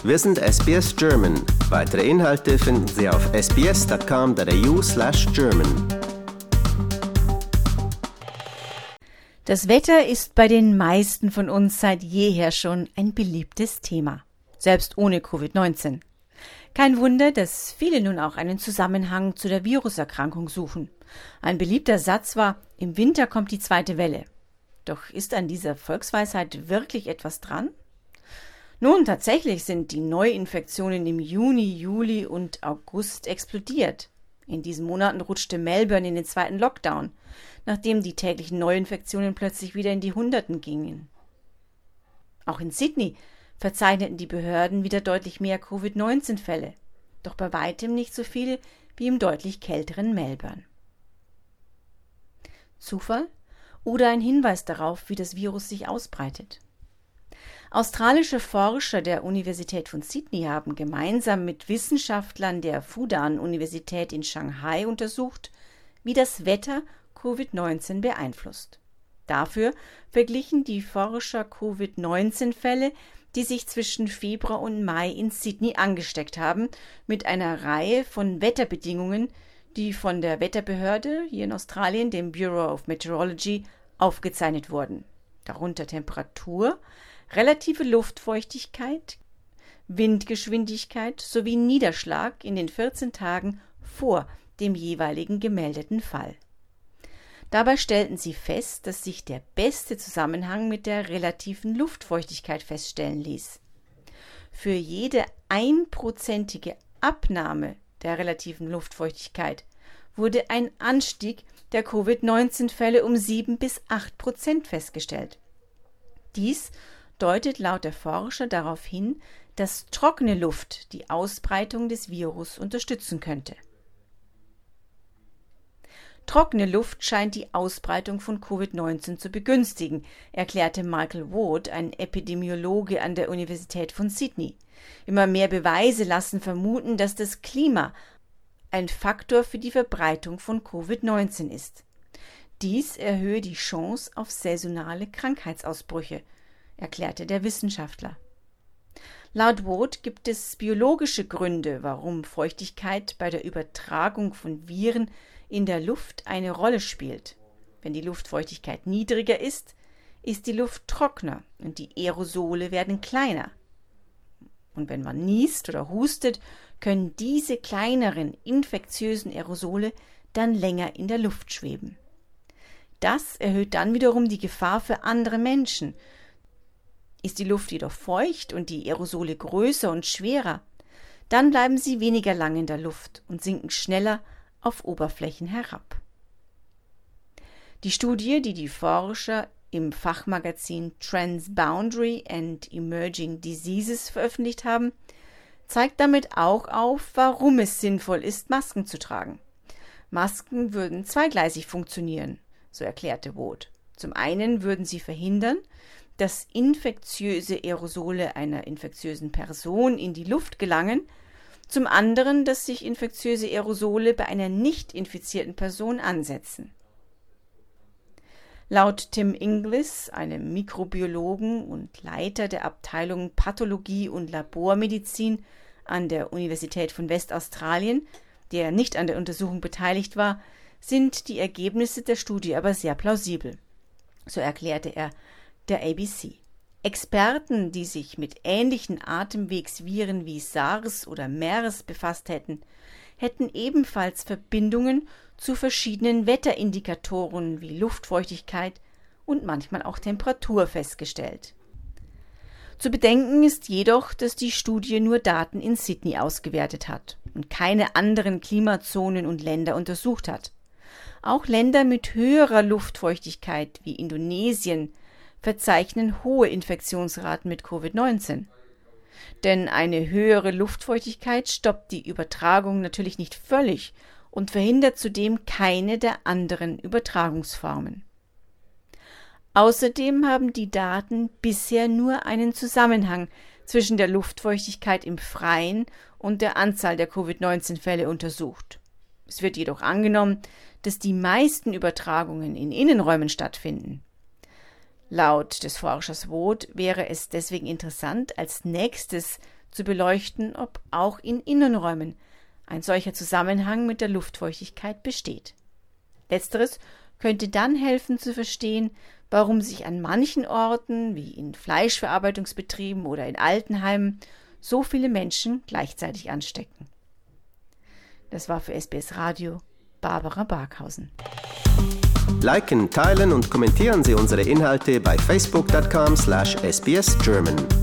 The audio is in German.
Wir sind SBS German. Weitere Inhalte finden Sie auf sbs.com.au/German. Das Wetter ist bei den meisten von uns seit jeher schon ein beliebtes Thema, selbst ohne Covid-19. Kein Wunder, dass viele nun auch einen Zusammenhang zu der Viruserkrankung suchen. Ein beliebter Satz war: Im Winter kommt die zweite Welle. Doch ist an dieser Volksweisheit wirklich etwas dran? Nun, tatsächlich sind die Neuinfektionen im Juni, Juli und August explodiert. In diesen Monaten rutschte Melbourne in den zweiten Lockdown, nachdem die täglichen Neuinfektionen plötzlich wieder in die Hunderten gingen. Auch in Sydney verzeichneten die Behörden wieder deutlich mehr Covid-19-Fälle, doch bei weitem nicht so viele wie im deutlich kälteren Melbourne. Zufall oder ein Hinweis darauf, wie das Virus sich ausbreitet? Australische Forscher der Universität von Sydney haben gemeinsam mit Wissenschaftlern der Fudan-Universität in Shanghai untersucht, wie das Wetter Covid-19 beeinflusst. Dafür verglichen die Forscher Covid-19-Fälle, die sich zwischen Februar und Mai in Sydney angesteckt haben, mit einer Reihe von Wetterbedingungen, die von der Wetterbehörde hier in Australien, dem Bureau of Meteorology, aufgezeichnet wurden. Darunter Temperatur, relative Luftfeuchtigkeit, Windgeschwindigkeit sowie Niederschlag in den 14 Tagen vor dem jeweiligen gemeldeten Fall. Dabei stellten sie fest, dass sich der beste Zusammenhang mit der relativen Luftfeuchtigkeit feststellen ließ. Für jede 1%ige Abnahme der relativen Luftfeuchtigkeit wurde ein Anstieg der Covid-19-Fälle um 7-8% festgestellt. Dies deutet laut der Forscher darauf hin, dass trockene Luft die Ausbreitung des Virus unterstützen könnte. Trockene Luft scheint die Ausbreitung von Covid-19 zu begünstigen, erklärte Michael Ward, ein Epidemiologe an der Universität von Sydney. Immer mehr Beweise lassen vermuten, dass das Klima ein Faktor für die Verbreitung von Covid-19 ist. Dies erhöhe die Chance auf saisonale Krankheitsausbrüche, erklärte der Wissenschaftler. Laut Ward gibt es biologische Gründe, warum Feuchtigkeit bei der Übertragung von Viren in der Luft eine Rolle spielt. Wenn die Luftfeuchtigkeit niedriger ist, ist die Luft trockener und die Aerosole werden kleiner. Und wenn man niest oder hustet, können diese kleineren infektiösen Aerosole dann länger in der Luft schweben. Das erhöht dann wiederum die Gefahr für andere Menschen. Ist die Luft jedoch feucht und die Aerosole größer und schwerer, dann bleiben sie weniger lang in der Luft und sinken schneller auf Oberflächen herab. Die Studie, die die Forscher im Fachmagazin Transboundary and Emerging Diseases veröffentlicht haben, zeigt damit auch auf, warum es sinnvoll ist, Masken zu tragen. Masken würden zweigleisig funktionieren, so erklärte Ward. Zum einen würden sie verhindern, dass infektiöse Aerosole einer infektiösen Person in die Luft gelangen, zum anderen, dass sich infektiöse Aerosole bei einer nicht infizierten Person ansetzen. Laut Tim Inglis, einem Mikrobiologen und Leiter der Abteilung Pathologie und Labormedizin an der Universität von Westaustralien, der nicht an der Untersuchung beteiligt war, sind die Ergebnisse der Studie aber sehr plausibel. So erklärte er der ABC. Experten, die sich mit ähnlichen Atemwegsviren wie SARS oder MERS befasst hätten ebenfalls Verbindungen zu verschiedenen Wetterindikatoren wie Luftfeuchtigkeit und manchmal auch Temperatur festgestellt. Zu bedenken ist jedoch, dass die Studie nur Daten in Sydney ausgewertet hat und keine anderen Klimazonen und Länder untersucht hat. Auch Länder mit höherer Luftfeuchtigkeit wie Indonesien verzeichnen hohe Infektionsraten mit Covid-19. Denn eine höhere Luftfeuchtigkeit stoppt die Übertragung natürlich nicht völlig und verhindert zudem keine der anderen Übertragungsformen. Außerdem haben die Daten bisher nur einen Zusammenhang zwischen der Luftfeuchtigkeit im Freien und der Anzahl der Covid-19-Fälle untersucht. Es wird jedoch angenommen, dass die meisten Übertragungen in Innenräumen stattfinden. Laut des Forschers Ward wäre es deswegen interessant, als nächstes zu beleuchten, ob auch in Innenräumen ein solcher Zusammenhang mit der Luftfeuchtigkeit besteht. Letzteres könnte dann helfen zu verstehen, warum sich an manchen Orten, wie in Fleischverarbeitungsbetrieben oder in Altenheimen, so viele Menschen gleichzeitig anstecken. Das war für SBS Radio Barbara Barkhausen. Liken, teilen und kommentieren Sie unsere Inhalte bei facebook.com/sbsgerman.